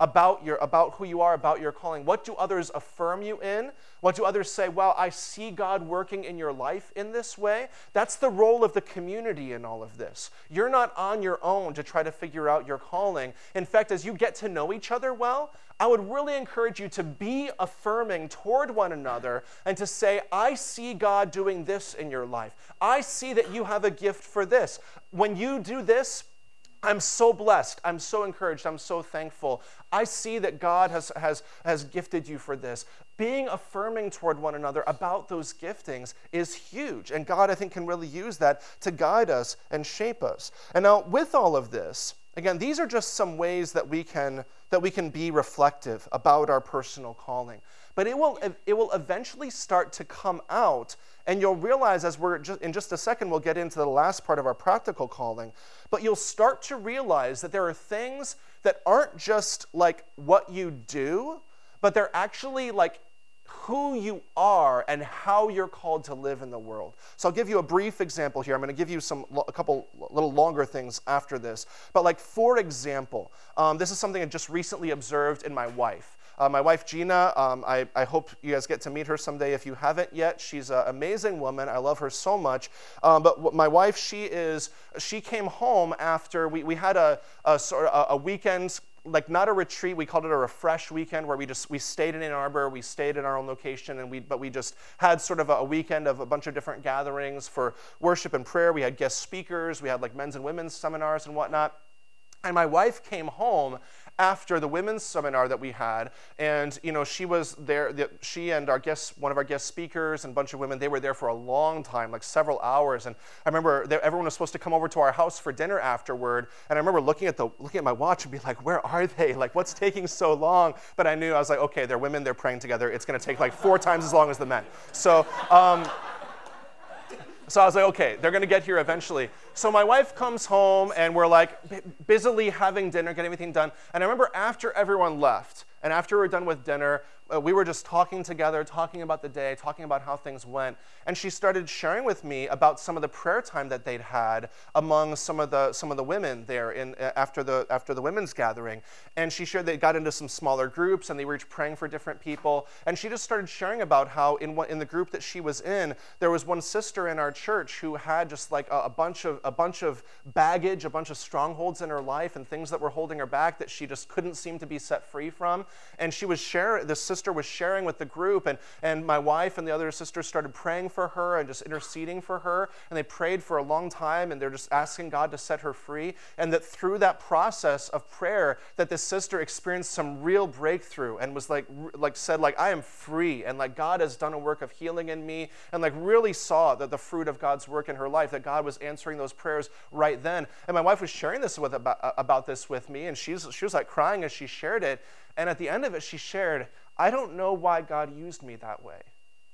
about your about who you are, about your calling? What do others affirm you in? What do others say, wow, I see God working in your life in this way? That's the role of the community in all of this. You're not on your own to try to figure out your calling. In fact, as you get to know each other well, I would really encourage you to be affirming toward one another and to say, I see God doing this in your life. I see that you have a gift for this. When you do this, I'm so blessed. I'm so encouraged. I'm so thankful. I see that God has, has, has gifted you for this. Being affirming toward one another about those giftings is huge. And God, I think, can really use that to guide us and shape us. And now, with all of this, again, these are just some ways that we can that we can be reflective about our personal calling. But it will it will eventually start to come out, and you'll realize, as we're just, in just a second, we'll get into the last part of our practical calling, but you'll start to realize that there are things that aren't just like what you do, but they're actually like who you are and how you're called to live in the world. So I'll give you a brief example here. I'm going to give you some a couple little longer things after this. But like, for example, um, this is something I just recently observed in my wife. Uh, my wife, Gina, um, I, I hope you guys get to meet her someday if you haven't yet. She's an amazing woman. I love her so much. Um, but my wife, she is, she came home after we, we had a, a, sort of a weekend, like not a retreat, we called it a refresh weekend, where we just we stayed in Ann Arbor, we stayed in our own location, and we but we just had sort of a, a weekend of a bunch of different gatherings for worship and prayer. We had guest speakers, we had like men's and women's seminars and whatnot. And my wife came home after the women's seminar that we had, and you know, she was there. The, she and our guest, one of our guest speakers, and a bunch of women, they were there for a long time, like several hours. And I remember they, everyone was supposed to come over to our house for dinner afterward. And I remember looking at the looking at my watch and be like, "Where are they? Like, what's taking so long?" But I knew, I was like, "Okay, they're women. They're praying together. It's going to take like four times as long as the men." So. Um, So I was like, okay, they're going to get here eventually. So my wife comes home, and we're like b- busily having dinner, getting everything done. And I remember after everyone left, and after we were done with dinner, uh, we were just talking together, talking about the day, talking about how things went. And she started sharing with me about some of the prayer time that they'd had among some of the some of the women there in uh, after the after the women's gathering. And she shared they got into some smaller groups, and they were each praying for different people. And she just started sharing about how in one, in the group that she was in, there was one sister in our church who had just like a, a bunch of a bunch of baggage, a bunch of strongholds in her life, and things that were holding her back that she just couldn't seem to be set free from. And she was sharing, this sister was sharing with the group, and, and my wife and the other sisters started praying for her and just interceding for her. And they prayed for a long time, and they're just asking God to set her free. And that through that process of prayer, that this sister experienced some real breakthrough and was like, like said, like, I am free, and like God has done a work of healing in me, and like really saw that the fruit of God's work in her life, that God was answering those prayers right then. And my wife was sharing this with about, about this with me, and she's she was like crying as she shared it. And at the end of it, she shared, I don't know why God used me that way.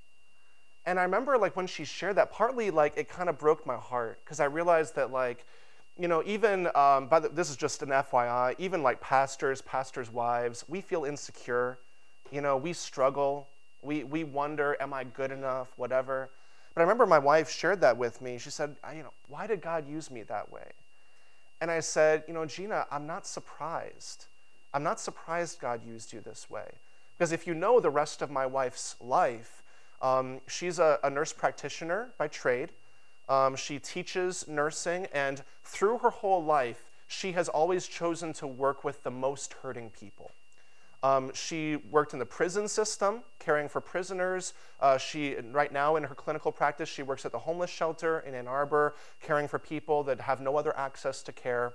And I remember like when she shared that, partly like it kind of broke my heart, because I realized that like, you know, even, um, by the, this is just an F Y I, even like pastors, pastors' wives, we feel insecure. You know, we struggle. We we wonder, am I good enough, whatever. But I remember my wife shared that with me. She said, you know, why did God use me that way? And I said, you know, Gina, I'm not surprised. I'm not surprised God used you this way. Because if you know the rest of my wife's life, um, she's a, a nurse practitioner by trade. Um, she teaches nursing, and through her whole life, she has always chosen to work with the most hurting people. Um, she worked in the prison system, caring for prisoners. Uh, she, right now in her clinical practice, she works at the homeless shelter in Ann Arbor, caring for people that have no other access to care.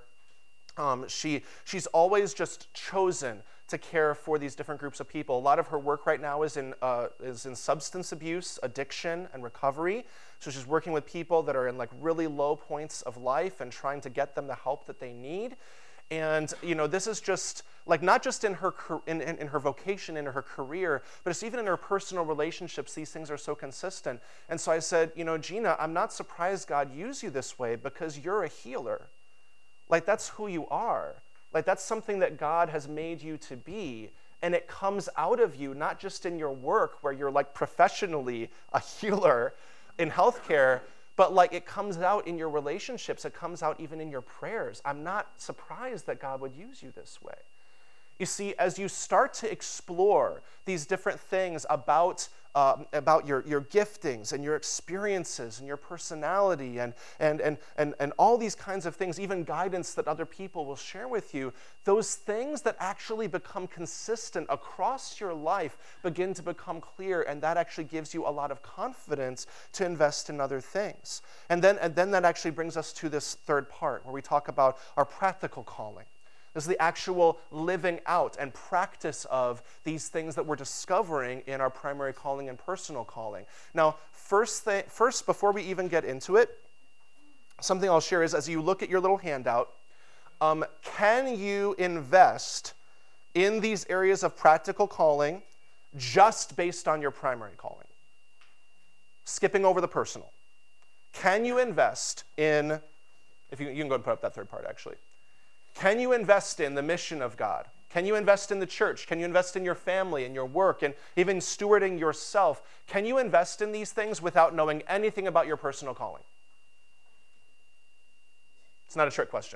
Um, she she's always just chosen to care for these different groups of people. A lot of her work right now is in uh, is in substance abuse, addiction, and recovery. So she's working with people that are in like really low points of life and trying to get them the help that they need. And you know, this is just like not just in her in, in, in her vocation, in her career, but it's even in her personal relationships. These things are so consistent. And so I said, you know, Gina, I'm not surprised God used you this way, because you're a healer. Like, that's who you are. Like, that's something that God has made you to be. And it comes out of you, not just in your work where you're like professionally a healer in healthcare, but like it comes out in your relationships. It comes out even in your prayers. I'm not surprised that God would use you this way. You see, as you start to explore these different things about Uh, about your, your giftings and your experiences and your personality and, and, and, and, and all these kinds of things, even guidance that other people will share with you, those things that actually become consistent across your life begin to become clear, and that actually gives you a lot of confidence to invest in other things. And then, and then that actually brings us to this third part where we talk about our practical calling. This is the actual living out and practice of these things that we're discovering in our primary calling and personal calling. Now, first, thing, first, before we even get into it, something I'll share is as you look at your little handout, um, can you invest in these areas of practical calling just based on your primary calling? Skipping over the personal. Can you invest in, if you, you can go and put up that third part actually. Can you invest in the mission of God? Can you invest in the church? Can you invest in your family and your work and even stewarding yourself? Can you invest in these things without knowing anything about your personal calling? It's not a trick question.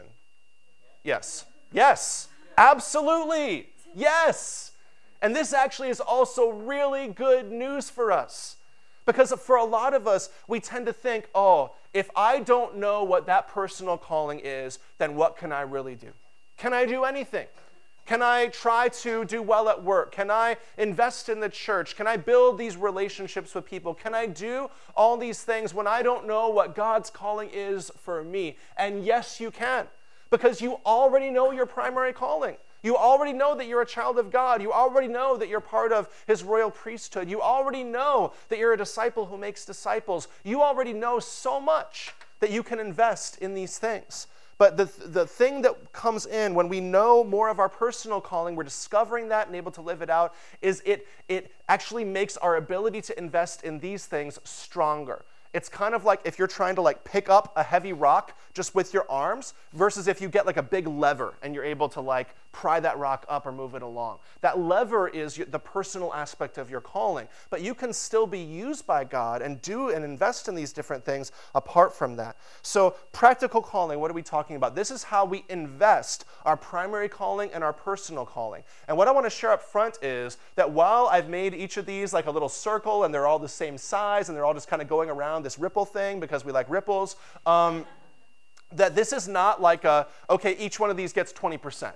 Yes. Yes. Absolutely. Yes. And this actually is also really good news for us. Because for a lot of us, we tend to think, oh, if I don't know what that personal calling is, then what can I really do? Can I do anything? Can I try to do well at work? Can I invest in the church? Can I build these relationships with people? Can I do all these things when I don't know what God's calling is for me? And yes, you can, because you already know your primary calling. You already know that you're a child of God. You already know that you're part of his royal priesthood. You already know that you're a disciple who makes disciples. You already know so much that you can invest in these things. But the, the thing that comes in when we know more of our personal calling, we're discovering that and able to live it out, is it, it actually makes our ability to invest in these things stronger. It's kind of like if you're trying to like pick up a heavy rock just with your arms versus if you get like a big lever and you're able to like pry that rock up or move it along. That lever is the personal aspect of your calling, but you can still be used by God and do and invest in these different things apart from that. So practical calling, what are we talking about? This is how we invest our primary calling and our personal calling. And what I want to share up front is that while I've made each of these like a little circle and they're all the same size and they're all just kind of going around this ripple thing because we like ripples, um, that this is not like a, okay, each one of these gets twenty percent.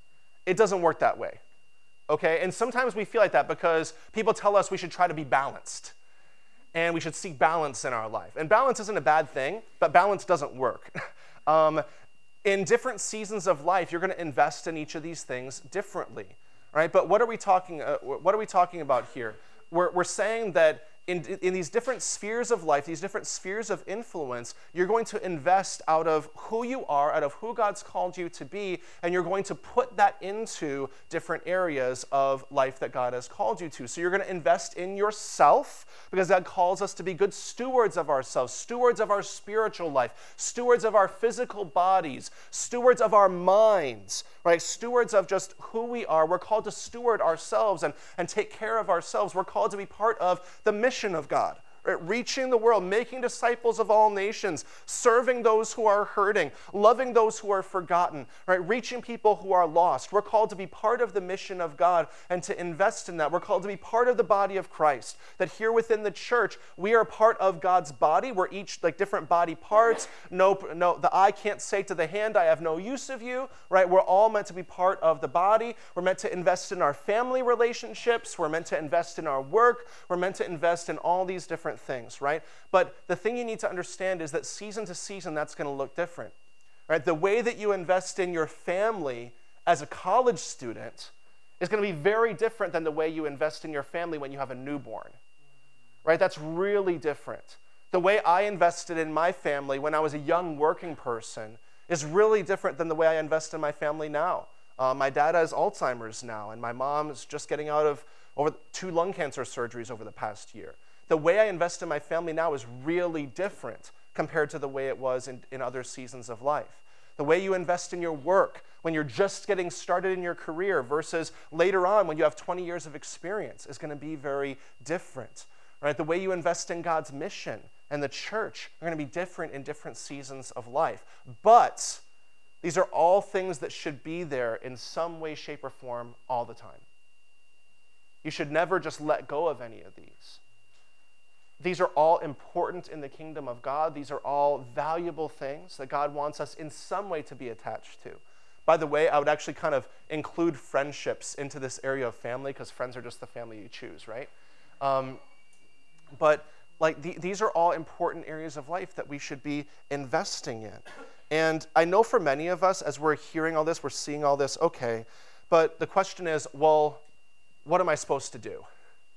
It doesn't work that way, okay? And sometimes we feel like that because people tell us we should try to be balanced and we should seek balance in our life. And balance isn't a bad thing, but balance doesn't work. um, in different seasons of life, you're going to invest in each of these things differently, right? But what are we talking, uh, what are we talking about here? We're, we're saying that In, in these different spheres of life, these different spheres of influence, you're going to invest out of who you are, out of who God's called you to be, and you're going to put that into different areas of life that God has called you to. So you're going to invest in yourself because God calls us to be good stewards of ourselves, stewards of our spiritual life, stewards of our physical bodies, stewards of our minds, right? Stewards of just who we are. We're called to steward ourselves and, and take care of ourselves. We're called to be part of the mission of God, right? Reaching the world, making disciples of all nations, serving those who are hurting, loving those who are forgotten, right? Reaching people who are lost. We're called to be part of the mission of God and to invest in that. We're called to be part of the body of Christ. That here within the church, we are part of God's body. We're each like different body parts. No, no, the eye can't say to the hand, I have no use of you, right? We're all meant to be part of the body. We're meant to invest in our family relationships. We're meant to invest in our work. We're meant to invest in all these different things, right? But the thing you need to understand is that season to season, that's going to look different, right? The way that you invest in your family as a college student is going to be very different than the way you invest in your family when you have a newborn, right? That's really different. The way I invested in my family when I was a young working person is really different than the way I invest in my family now. Uh, my dad has Alzheimer's now, and my mom is just getting out of over two lung cancer surgeries over the past year. The way I invest in my family now is really different compared to the way it was in, in other seasons of life. The way you invest in your work when you're just getting started in your career versus later on when you have twenty years of experience is going to be very different, right? The way you invest in God's mission and the church are going to be different in different seasons of life. But These are all things that should be there in some way, shape, or form all the time. You should never just let go of any of these. These are all important in the kingdom of God. These are all valuable things that God wants us in some way to be attached to. By the way, I would actually kind of include friendships into this area of family, because friends are just the family you choose, right? Um, but like the, these are all important areas of life that we should be investing in. And I know for many of us, as we're hearing all this, we're seeing all this, okay, but the question is, well, what am I supposed to do?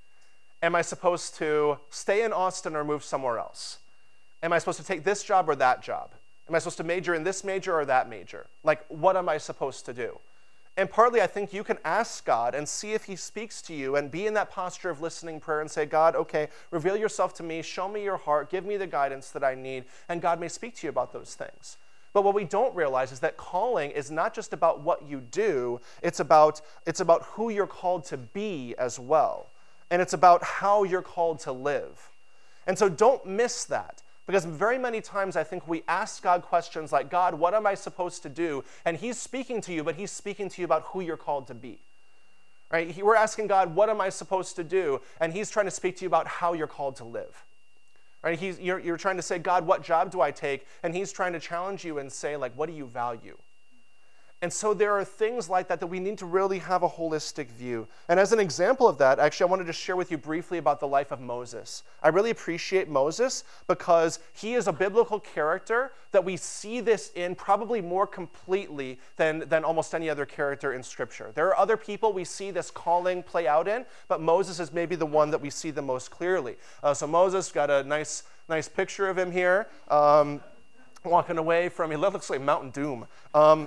Am I supposed to stay in Austin or move somewhere else? Am I supposed to take this job or that job? Am I supposed to major in this major or that major? Like, what am I supposed to do? And partly, I think you can ask God and see if he speaks to you and be in that posture of listening prayer and say, God, okay, reveal yourself to me, show me your heart, give me the guidance that I need, and God may speak to you about those things. But what we don't realize is that calling is not just about what you do, it's about, it's about who you're called to be as well. And it's about how you're called to live. And so don't miss that. Because very many times I think we ask God questions like, God, what am I supposed to do? And he's speaking to you, but he's speaking to you about who you're called to be. Right? We're asking God, what am I supposed to do? And he's trying to speak to you about how you're called to live. Right? He's, you're, you're trying to say, God, what job do I take? And he's trying to challenge you and say, like, what do you value? And so there are things like that that we need to really have a holistic view. And as an example of that, actually, I wanted to share with you briefly about the life of Moses. I really appreciate Moses because he is a biblical character that we see this in probably more completely than, than almost any other character in Scripture. There are other people we see this calling play out in, but Moses is maybe the one that we see the most clearly. Uh, so Moses, got a nice, nice picture of him here, um, walking away from, he looks like Mountain Doom. Um,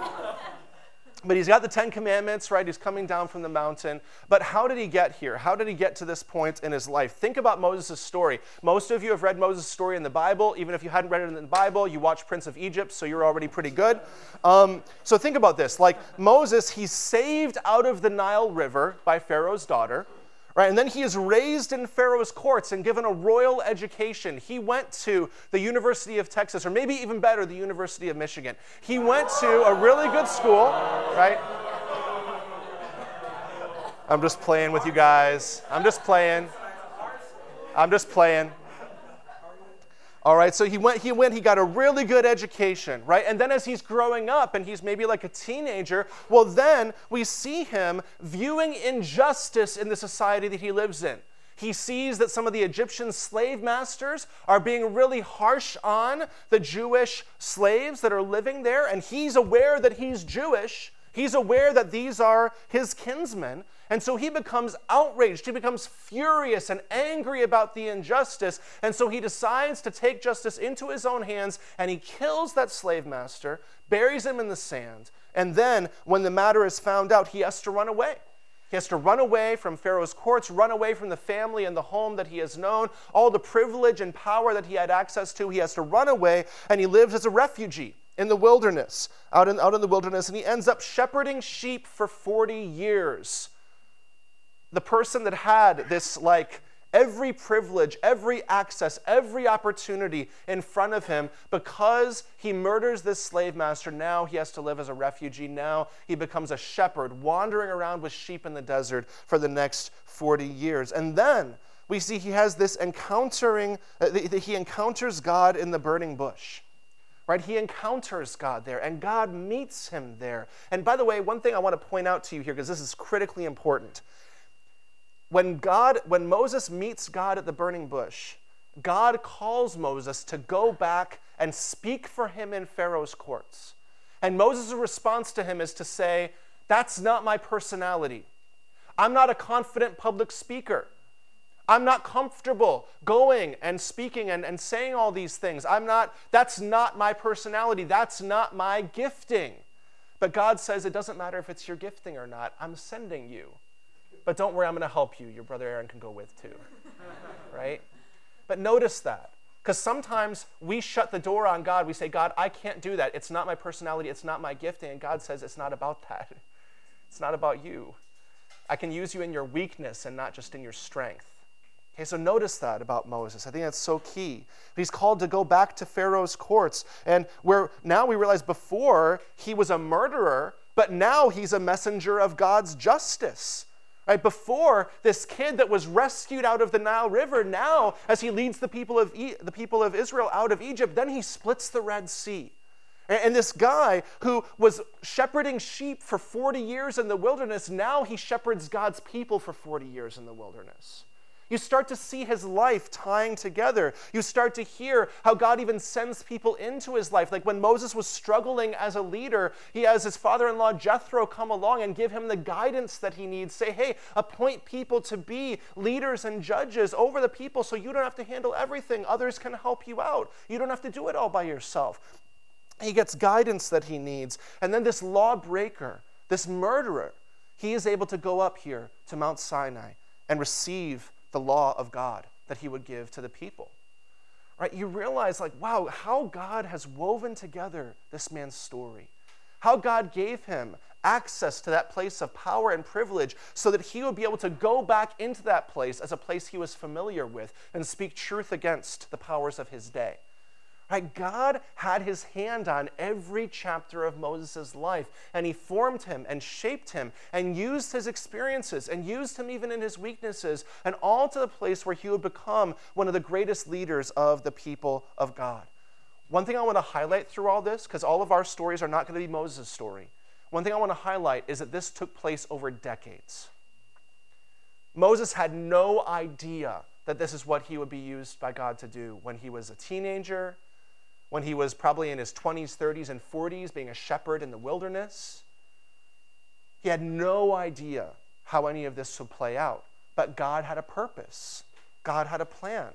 But he's got the Ten Commandments, right? He's coming down from the mountain. But how did he get here? How did he get to this point in his life? Think about Moses' story. Most of you have read Moses' story in the Bible. Even if you hadn't read it in the Bible, you watched Prince of Egypt, so you're already pretty good. Um, so think about this. Like Moses, he's saved out of the Nile River by Pharaoh's daughter. Right, and then he is raised in Pharaoh's courts and given a royal education. He went to the University of Texas, or maybe even better, the University of Michigan. He went to a really good school, right? I'm just playing with you guys. I'm just playing. I'm just playing. All right, so he went, he went, he got a really good education, right? And then as he's growing up and he's maybe like a teenager, well, then we see him viewing injustice in the society that he lives in. He sees that some of the Egyptian slave masters are being really harsh on the Jewish slaves that are living there, and he's aware that he's Jewish. He's aware that these are his kinsmen, and so he becomes outraged. He becomes furious and angry about the injustice, and so he decides to take justice into his own hands, and he kills that slave master, buries him in the sand, and then when the matter is found out, he has to run away. He has to run away from Pharaoh's courts, run away from the family and the home that he has known, all the privilege and power that he had access to. He has to run away, and he lives as a refugee in the wilderness, out in, out in the wilderness, and he ends up shepherding sheep for forty years. The person that had this, like, every privilege, every access, every opportunity in front of him, because he murders this slave master, now he has to live as a refugee. Now he becomes a shepherd, wandering around with sheep in the desert for the next forty years. And then we see he has this encountering, uh, he encounters God in the burning bush. Right? He encounters God there, and God meets him there. And by the way, one thing I want to point out to you here, because this is critically important. When God, when Moses meets God at the burning bush, God calls Moses to go back and speak for him in Pharaoh's courts. And Moses' response to him is to say, that's not my personality. I'm not a confident public speaker. I'm not comfortable going and speaking and, and saying all these things. I'm not, that's not my personality. That's not my gifting. But God says it doesn't matter if it's your gifting or not. I'm sending you. But don't worry, I'm going to help you. Your brother Aaron can go with too. Right? But notice that. Because sometimes we shut the door on God. We say, God, I can't do that. It's not my personality. It's not my gifting. And God says, it's not about that. It's not about you. I can use you in your weakness and not just in your strength. Okay, so notice that about Moses. I think that's so key. He's called to go back to Pharaoh's courts. And where now we realize before he was a murderer, but now he's a messenger of God's justice. Right? Before, this kid that was rescued out of the Nile River, now as he leads the people of e- the people of Israel out of Egypt, then he splits the Red Sea. And, and this guy who was shepherding sheep for forty years in the wilderness, now he shepherds God's people for forty years in the wilderness. You start to see his life tying together. You start to hear how God even sends people into his life. Like when Moses was struggling as a leader, he has his father-in-law Jethro come along and give him the guidance that he needs. Say, hey, appoint people to be leaders and judges over the people so you don't have to handle everything. Others can help you out. You don't have to do it all by yourself. He gets guidance that he needs. And then this lawbreaker, this murderer, he is able to go up here to Mount Sinai and receive the law of God that he would give to the people. Right? You realize, like, wow, how God has woven together this man's story. How God gave him access to that place of power and privilege so that he would be able to go back into that place as a place he was familiar with and speak truth against the powers of his day. Right? God had his hand on every chapter of Moses' life, and he formed him and shaped him and used his experiences and used him even in his weaknesses, and all to the place where he would become one of the greatest leaders of the people of God. One thing I want to highlight through all this, because all of our stories are not going to be Moses' story, one thing I want to highlight is that this took place over decades. Moses had no idea that this is what he would be used by God to do when he was a teenager, when he was probably in his twenties, thirties, and forties, being a shepherd in the wilderness. He had no idea how any of this would play out. But God had a purpose. God had a plan.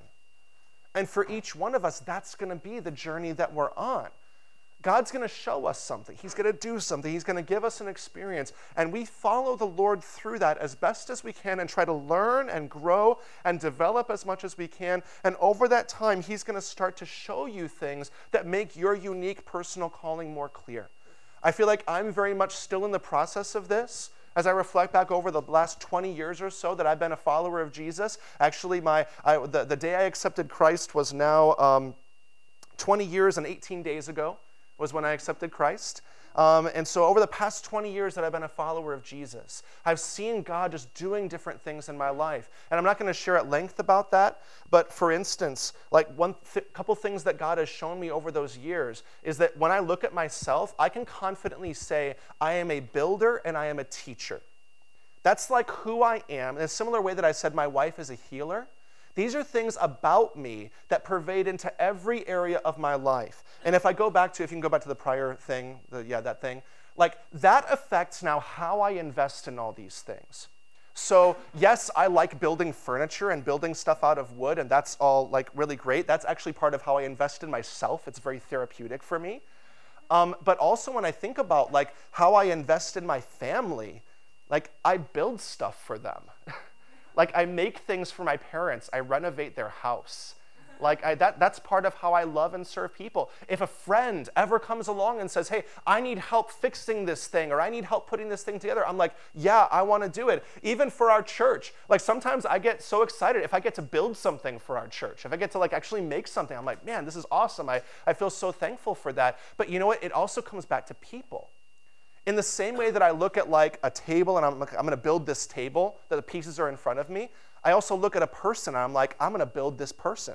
And for each one of us, that's going to be the journey that we're on. God's going to show us something. He's going to do something. He's going to give us an experience. And we follow the Lord through that as best as we can and try to learn and grow and develop as much as we can. And over that time, he's going to start to show you things that make your unique personal calling more clear. I feel like I'm very much still in the process of this. As I reflect back over the last twenty years or so that I've been a follower of Jesus, actually my I, the, the day I accepted Christ was now um, twenty years and eighteen days ago. Was when I accepted Christ. Um, and so over the past twenty years that I've been a follower of Jesus, I've seen God just doing different things in my life. And I'm not going to share at length about that, but for instance, like one th- couple things that God has shown me over those years is that when I look at myself, I can confidently say I am a builder and I am a teacher. That's like who I am. In a similar way that I said my wife is a healer, these are things about me that pervade into every area of my life. And if I go back to, if you can go back to the prior thing, the, yeah, that thing, like that affects now how I invest in all these things. So yes, I like building furniture and building stuff out of wood, and that's all like really great. That's actually part of how I invest in myself. It's very therapeutic for me. Um, but also when I think about like how I invest in my family, like I build stuff for them. Like I make things for my parents. I renovate their house. Like I, that, that's part of how I love and serve people. If a friend ever comes along and says, hey, I need help fixing this thing, or I need help putting this thing together, I'm like, yeah, I want to do it. Even for our church, like sometimes I get so excited if I get to build something for our church. If I get to like actually make something, I'm like, man, this is awesome. I, I feel so thankful for that. But you know what? It also comes back to people. In the same way that I look at like a table and I'm like, I'm going to build this table, that the pieces are in front of me, I also look at a person and I'm like, I'm going to build this person.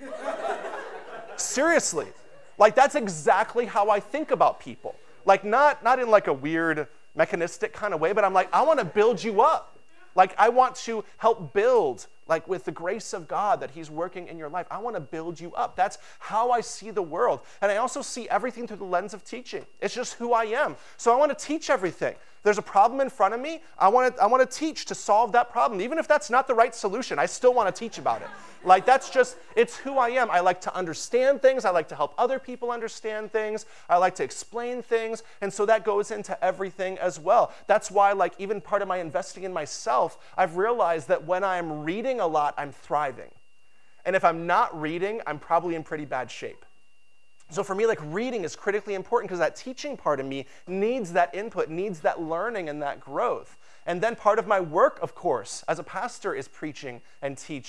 Seriously. Like that's exactly how I think about people. Like not, not in like a weird mechanistic kind of way, but I'm like, I want to build you up. Like I want to help build, like with the grace of God that he's working in your life. I want to build you up. That's how I see the world. And I also see everything through the lens of teaching. It's just who I am. So I want to teach everything. If there's a problem in front of me, I want to I want to teach to solve that problem. Even if that's not the right solution, I still want to teach about it. Like that's just, it's who I am. I like to understand things. I like to help other people understand things. I like to explain things. And so that goes into everything as well. That's why like even part of my investing in myself, I've realized that when I'm reading a lot, I'm thriving. And if I'm not reading, I'm probably in pretty bad shape. So for me, like reading is critically important because that teaching part of me needs that input, needs that learning and that growth. And then part of my work, of course, as a pastor is preaching and teaching.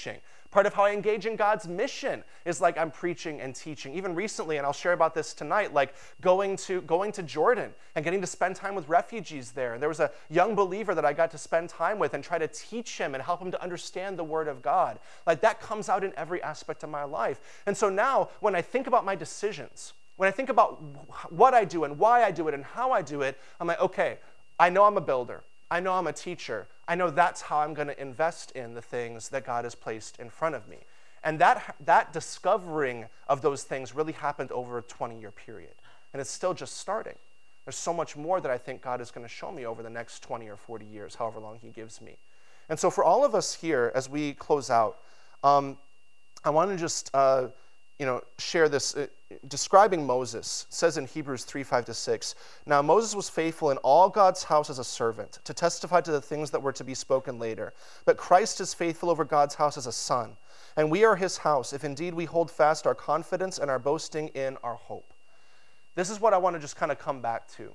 Part of how I engage in God's mission is like I'm preaching and teaching. Even recently, and I'll share about this tonight, like going to going to Jordan and getting to spend time with refugees there. And there was a young believer that I got to spend time with and try to teach him and help him to understand the Word of God. Like that comes out in every aspect of my life. And so now when I think about my decisions, when I think about what I do and why I do it and how I do it, I'm like, okay, I know I'm a builder. I know I'm a teacher. I know that's how I'm going to invest in the things that God has placed in front of me. And that, that discovering of those things really happened over a twenty-year period. And it's still just starting. There's so much more that I think God is going to show me over the next twenty or forty years, however long he gives me. And so for all of us here, as we close out, um, I want to just uh, you know, share this. Uh, describing Moses, it says in Hebrews three, five to six, "Now Moses was faithful in all God's house as a servant, to testify to the things that were to be spoken later. But Christ is faithful over God's house as a son. And we are his house, if indeed we hold fast our confidence and our boasting in our hope." This is what I want to just kind of come back to.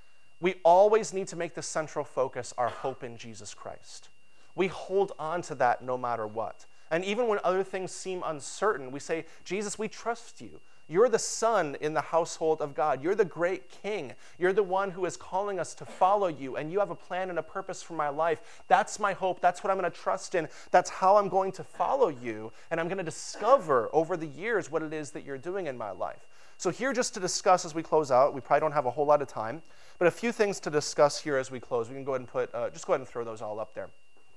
We always need to make the central focus our hope in Jesus Christ. We hold on to that no matter what. And even when other things seem uncertain, we say, Jesus, we trust you. You're the son in the household of God. You're the great king. You're the one who is calling us to follow you, and you have a plan and a purpose for my life. That's my hope. That's what I'm going to trust in. That's how I'm going to follow you, and I'm going to discover over the years what it is that you're doing in my life. So here, just to discuss as we close out, we probably don't have a whole lot of time, but a few things to discuss here as we close. We can go ahead and put, uh, just go ahead and throw those all up there.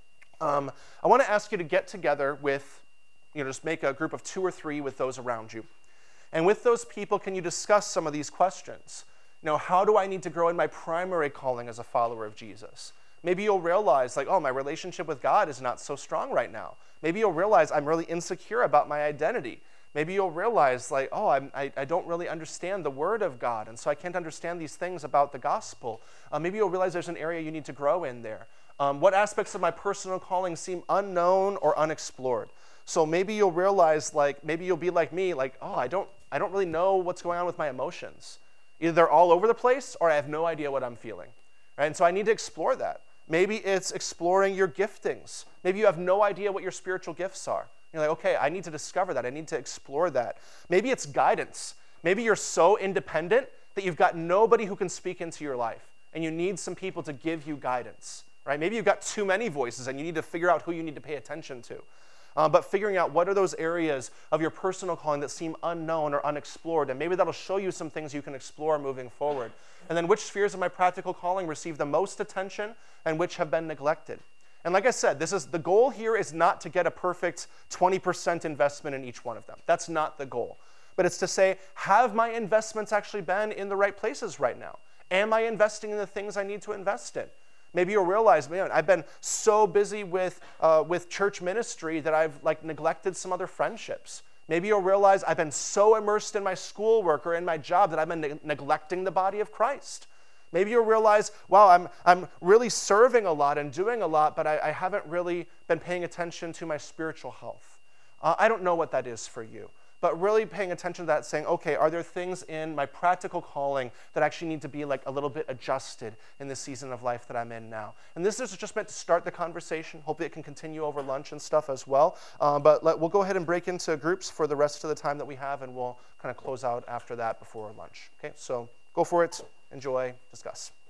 Um, I want to ask you to get together with, you know, just make a group of two or three with those around you. And with those people, can you discuss some of these questions? You know, how do I need to grow in my primary calling as a follower of Jesus? Maybe you'll realize, like, oh, my relationship with God is not so strong right now. Maybe you'll realize I'm really insecure about my identity. Maybe you'll realize, like, oh, I'm, I, I don't really understand the Word of God, and so I can't understand these things about the gospel. Uh, maybe you'll realize there's an area you need to grow in there. Um, what aspects of my personal calling seem unknown or unexplored? So maybe you'll realize, like, maybe you'll be like me, like, oh, I don't, I don't really know what's going on with my emotions. Either they're all over the place or I have no idea what I'm feeling. Right? And so I need to explore that. Maybe it's exploring your giftings. Maybe you have no idea what your spiritual gifts are. You're like, okay, I need to discover that. I need to explore that. Maybe it's guidance. Maybe you're so independent that you've got nobody who can speak into your life, and you need some people to give you guidance. Right? Maybe you've got too many voices, and you need to figure out who you need to pay attention to. Uh, but figuring out what are those areas of your personal calling that seem unknown or unexplored, and maybe that'll show you some things you can explore moving forward. And then which spheres of my practical calling receive the most attention and which have been neglected. And like I said, this is the goal here is not to get a perfect twenty percent investment in each one of them. That's not the goal. But it's to say, have my investments actually been in the right places right now? Am I investing in the things I need to invest in? Maybe you'll realize, man, I've been so busy with uh, with church ministry that I've like neglected some other friendships. Maybe you'll realize I've been so immersed in my schoolwork or in my job that I've been ne- neglecting the body of Christ. Maybe you'll realize, wow, I'm I'm really serving a lot and doing a lot, but I, I haven't really been paying attention to my spiritual health. Uh, I don't know what that is for you. But really paying attention to that, saying, okay, are there things in my practical calling that actually need to be like a little bit adjusted in the season of life that I'm in now? And this is just meant to start the conversation. Hopefully it can continue over lunch and stuff as well. Uh, but let, we'll go ahead and break into groups for the rest of the time that we have, and we'll kind of close out after that before lunch. Okay, so go for it, enjoy, discuss.